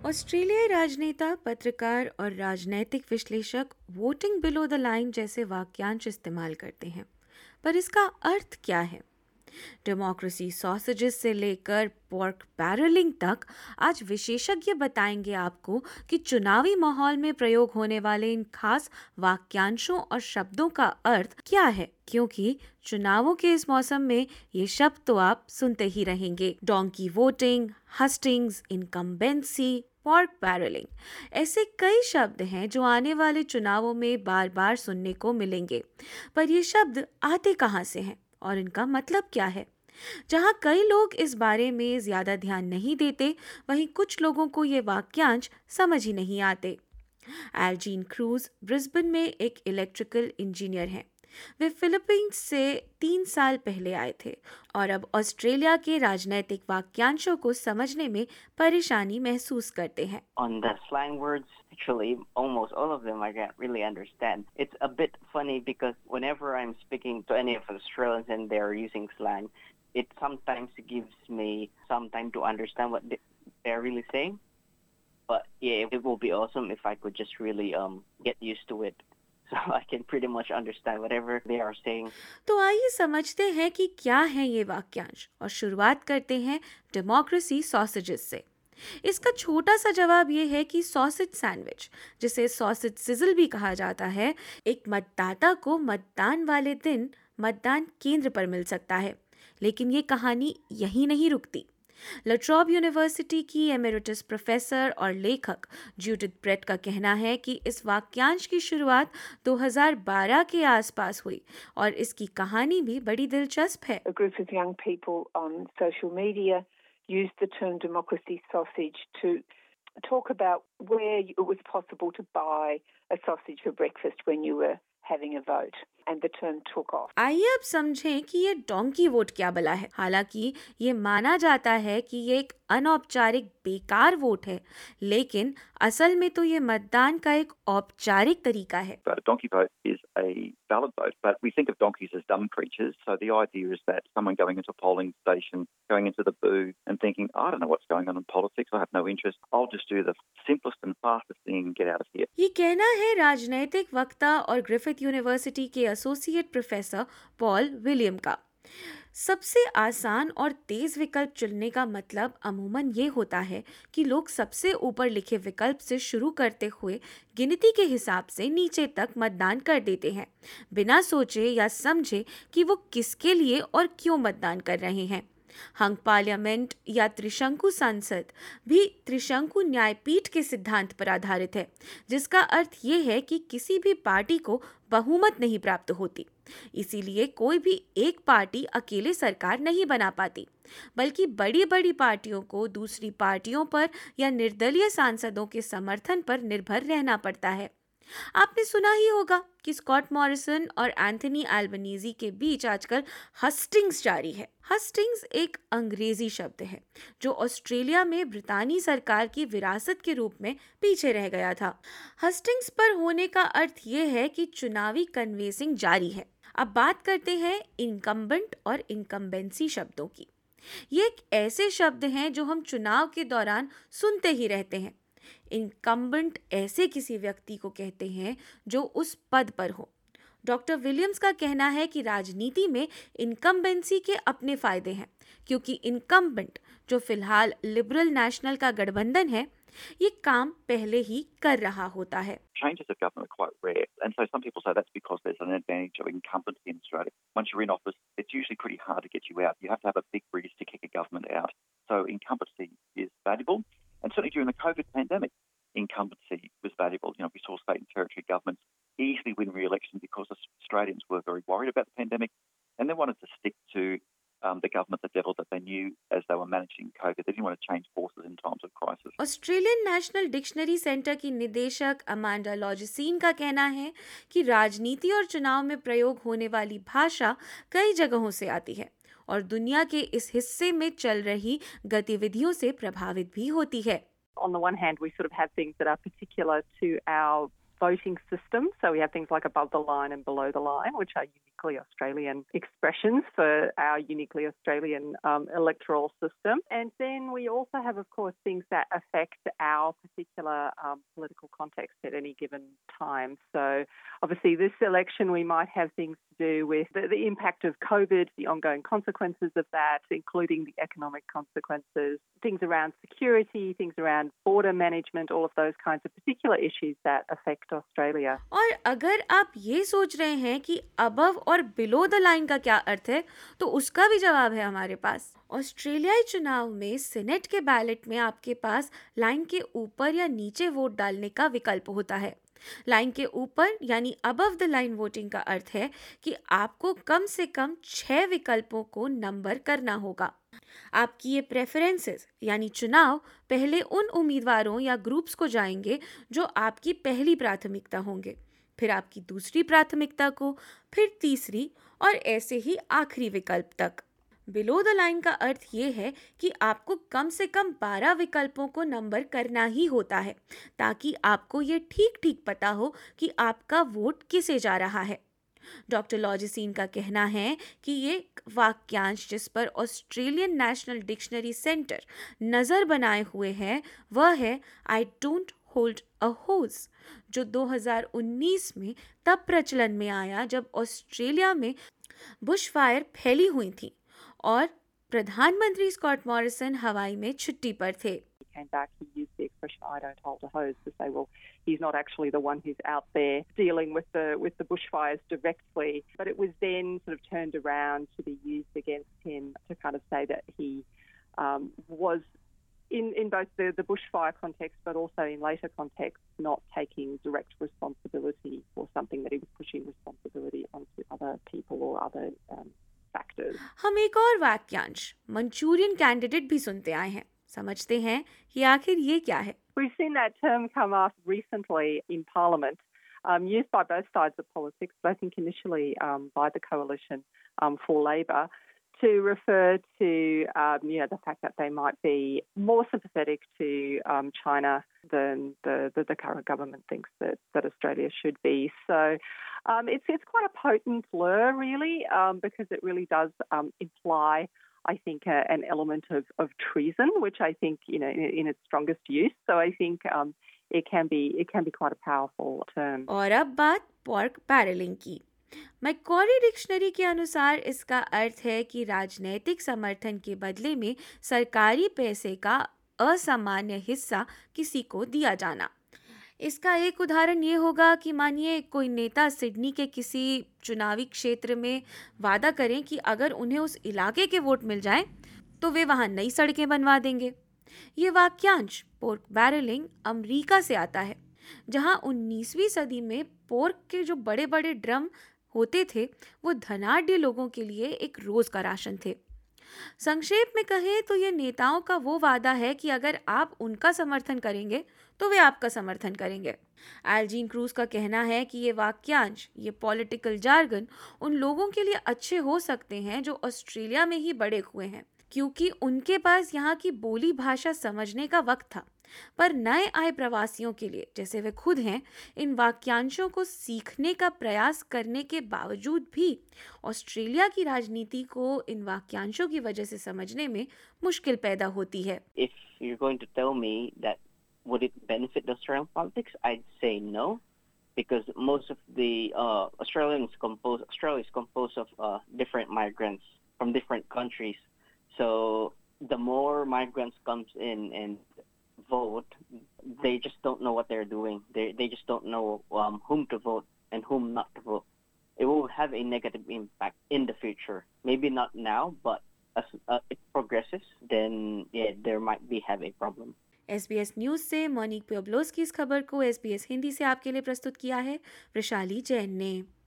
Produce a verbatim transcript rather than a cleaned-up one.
ऑस्ट्रेलियाई राजनेता, पत्रकार और राजनैतिक विश्लेषक वोटिंग बिलो द लाइन जैसे वाक्यांश इस्तेमाल करते हैं, पर इसका अर्थ क्या है? डेमोक्रेसी सॉसेजेस से लेकर पोर्क बैरलिंग तक आज विशेषज्ञ बताएंगे आपको कि चुनावी माहौल में प्रयोग होने वाले इन खास वाक्यांशों और शब्दों का अर्थ क्या है, क्योंकि चुनावों के इस मौसम में ये शब्द तो आप सुनते ही रहेंगे। Donkey voting, hustings, incumbency, pork barrelling, ऐसे कई शब्द हैं जो आने वाले चुनावों में बार बार सुनने को मिलेंगे। पर ये शब्द आते कहाँ से हैं और इनका मतलब क्या है? जहाँ कई लोग इस बारे में ज्यादा ध्यान नहीं देते, वहीं कुछ लोगों को ये वाक्यांश समझ ही नहीं आते। एल्जीन क्रूज ब्रिस्बेन में एक इलेक्ट्रिकल इंजीनियर हैं। वे फिलीपींस से तीन साल पहले आए थे और अब ऑस्ट्रेलिया के राजनैतिक वाक्यांशों को समझने में परेशानी महसूस करते हैं। On the slang words, actually, almost all of them I can't really understand. It's a bit funny because whenever I'm speaking to any of Australians and they're using slang, it sometimes gives me some time to understand what they- they're really saying. But yeah, it will be awesome if I could just really um get used to it. So I can pretty much understand whatever they are saying. तो आइए समझते हैं कि क्या है ये वाक्यांश और शुरुआत करते हैं डेमोक्रेसी सॉसेजेस से। इसका छोटा सा जवाब ये है कि सॉसेज सैंडविच, जिसे सॉसेज सिजल भी कहा जाता है, एक मतदाता को मतदान वाले दिन मतदान केंद्र पर मिल सकता है। लेकिन ये कहानी यहीं नहीं रुकती। लट्रॉब यूनिवर्सिटी की एमेरिटस प्रोफेसर और लेखक जूडिथ ब्रेट का कहना है कि इस वाक्यांश की शुरुआत दो हज़ार बारह के आसपास हुई और इसकी कहानी भी बड़ी दिलचस्प है। A group of young people on social media used the term democracy sausage to talk about where it was possible to buy a sausage for breakfast when you were having a vote, and the term took off. आइए अब समझें कि ये donkey vote क्या बला है। हालांकि ये माना जाता है कि ये एक अनौपचारिक बेकार वोट है, लेकिन असल में तो ये मतदान का एक औपचारिक तरीका है। But a donkey vote is a valid vote, but we think of donkeys as dumb creatures. So the idea is that someone going into a polling station, going into the booth and thinking, I don't know what's going on in politics, I have no interest, I'll just do the simplest and fastest thing and get out of here. ये कहना है राजनैतिक वक्ता और Griffith university के associate professor Paul William का। सबसे आसान और तेज विकल्प चुनने का मतलब अमूमन ये होता है कि लोग सबसे ऊपर लिखे विकल्प से शुरू करते हुए गिनती के हिसाब से नीचे तक मतदान कर देते हैं, बिना सोचे या समझे कि वो किसके लिए और क्यों मतदान कर रहे हैं। हंग पार्लियामेंट या त्रिशंकु संसद भी त्रिशंकु न्यायपीठ के सिद्धांत पर आधारित है, जिसका अर्थ ये है कि किसी भी पार्टी को बहुमत नहीं प्राप्त होती। इसीलिए कोई भी एक पार्टी अकेले सरकार नहीं बना पाती, बल्कि बड़ी बड़ी पार्टियों को दूसरी पार्टियों पर या निर्दलीय सांसदों के समर्थन पर निर्भर रहना पड़ता है। आपने सुना ही होगा कि स्कॉट मॉरिसन और एंथनी एल्बनीजी के बीच आजकल हस्टिंग्स जारी है। हस्टिंग्स एक अंग्रेजी शब्द है जो ऑस्ट्रेलिया में ब्रितानी सरकार की विरासत के रूप में पीछे रह गया था। हस्टिंग्स पर होने का अर्थ ये है कि चुनावी कन्वेंसिंग जारी है। अब बात करते हैं इनकम्बेंट और इनकम्बेंसी शब्दों की। ये एक ऐसे शब्द हैं जो हम चुनाव के दौरान सुनते ही रहते हैं। इनकम्बेंट ऐसे किसी व्यक्ति को कहते हैं जो उस पद पर हो। डॉक्टर विलियम्स का कहना है कि राजनीति में इनकम्बेंसी के अपने फायदे हैं, क्योंकि इनकम्बेंट, जो फिलहाल लिबरल नेशनल का गठबंधन है, ये काम पहले ही कर रहा होता है। Changes of government are quite rare, and so some people say that's because there's an advantage of incumbency in Australia. Once you're in office, it's usually pretty hard to get you out. You have to have a big breeze to kick a government out. So incumbency is valuable, and certainly during the COVID pandemic, incumbency was valuable. You know, we saw state and territory governments easily win re-election because Australians were very worried about the pandemic, and they wanted to stick to Um, the government, the devil that they knew as they were managing COVID. They didn't want to change forces in times of crisis. Australian national dictionary centre की निदेशक Amanda लॉजिसीन का कहना है कि राजनीति और चुनाव में प्रयोग होने वाली भाषा कई जगहों से आती है और दुनिया के इस हिस्से में चल रही गतिविधियों से प्रभावित भी होती है। On the one hand, we sort of have things that are particular to our voting system. So we have things like above the line and below the line, which are uniquely Australian expressions for our uniquely Australian um, electoral system. And then we also have, of course, things that affect our particular um, political context at any given time. So obviously this election we might have things to do with the, the impact of COVID, the ongoing consequences of that, including the economic consequences, things around security, things around border management, all of those kinds of particular issues that affect Australia. और अगर आप ये सोच रहे हैं कि above और below the line का क्या अर्थ है, तो उसका भी जवाब है हमारे पास। ऑस्ट्रेलियाई चुनाव में सीनेट के बैलेट में आपके पास लाइन के ऊपर या नीचे वोट डालने का विकल्प होता है। लाइन के ऊपर यानी अबव द लाइन वोटिंग का अर्थ है कि आपको कम से कम छह विकल्पों को नंबर करना होगा। आपकी ये प्रेफरेंसेस यानी चुनाव पहले उन उम्मीदवारों या ग्रुप्स को जाएंगे जो आपकी पहली प्राथमिकता होंगे, फिर आपकी दूसरी प्राथमिकता को, फिर तीसरी और ऐसे ही आखिरी विकल्प तक। बिलो द लाइन का अर्थ ये है कि आपको कम से कम बारह विकल्पों को नंबर करना ही होता है ताकि आपको ये ठीक ठीक पता हो कि आपका वोट किसे जा रहा है। डॉक्टर लॉजिसीन का कहना है कि ये वाक्यांश जिस पर ऑस्ट्रेलियन नेशनल डिक्शनरी सेंटर नज़र बनाए हुए है वह है I don't hold a horse, जो दो हज़ार उन्नीस में तब प्रचलन में आया जब ऑस्ट्रेलिया में बुशफायर फैली हुई थी और प्रधानमंत्री स्कॉट मॉरिसन हवाई में छुट्टी पर थे। Came back, he used the expression "I don't hold a hose" to say, well, he's not actually the one who's out there dealing with the with the bushfires directly. But it was then sort of turned around to be used against him to kind of say that he um, was in in both the the bushfire context, but also in later contexts, not taking direct responsibility for something that he was pushing responsibility onto other people or other um, factors. हम एक और वाक्यांश Manchurian candidate भी सुनते आए हैं। समझते हैं कि आखिर ये क्या है। We've seen that term come up recently in Parliament, um, used by both sides of politics, but I think initially um, by the Coalition um, for Labor, to refer to um, you know the fact that they might be more sympathetic to um, China than the, the, the current government thinks that, that Australia should be. So um, it's it's quite a potent slur, really, um, because it really does um, imply, I think, uh, an element of, of treason, which I think, you know, in, in its strongest use. So I think um, it can be it can be quite a powerful term. और अब बात pork बैरलिंग की। मैकॉरी dictionary के अनुसार इसका अर्थ है कि राजनैतिक समर्थन के बदले में सरकारी पैसे का असामान्य हिस्सा किसी को दिया जाना। इसका एक उदाहरण ये होगा कि मानिए कोई नेता सिडनी के किसी चुनावी क्षेत्र में वादा करें कि अगर उन्हें उस इलाके के वोट मिल जाएं तो वे वहां नई सड़कें बनवा देंगे। ये वाक्यांश पोर्क बैरलिंग अमेरिका से आता है, जहां उन्नीसवीं सदी में पोर्क के जो बड़े बड़े ड्रम होते थे वो धनाढ्य लोगों के लिए एक रोज का राशन थे। संक्षेप में कहें तो ये नेताओं का वो वादा है कि अगर आप उनका समर्थन करेंगे तो वे आपका समर्थन करेंगे। एल्जीन क्रूज का कहना है कि ये वाक्यांश, ये पॉलिटिकल जार्गन उन लोगों के लिए अच्छे हो सकते हैं जो ऑस्ट्रेलिया में ही बड़े हुए हैं, क्योंकि उनके पास यहाँ की बोली भाषा समझने का वक्त था, पर नए आए प्रवासियों के लिए, जैसे वे खुद हैं, इन वाक्यांशों को सीखने का प्रयास करने के बावजूद भी ऑस्ट्रेलिया की राजनीति को इन वाक्यांशों की वजह से समझने में मुश्किल पैदा होती है। If you're going to tell me that would it benefit the Australian politics, I'd say no, because most of the uh, Australians compose Australia is composed of uh, different migrants from different countries. So the more migrants comes in and vote, they just don't know what they're doing. They they just don't know um, whom to vote and whom not to vote. It will have a negative impact in the future. Maybe not now, but as uh, it progresses, then yeah, there might be have a problem. S B S news से Monique Pueblos की इस खबर को S B S Hindi से आपके लिए प्रस्तुत किया है वैशाली जैन ने।